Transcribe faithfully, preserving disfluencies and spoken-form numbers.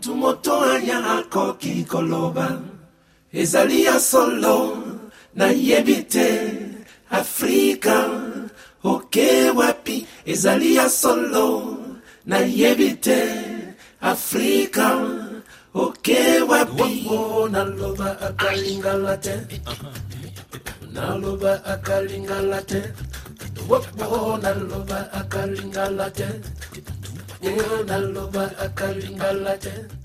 Mutu moto aya koki koloba Ezalia solo na yebite Afrika oke wapi Ezalia solo na yebite Afrika oke wapi Wapo naloba akalinga late Naloba akalinga late Wapo naloba akalinga late Naloba akalinga late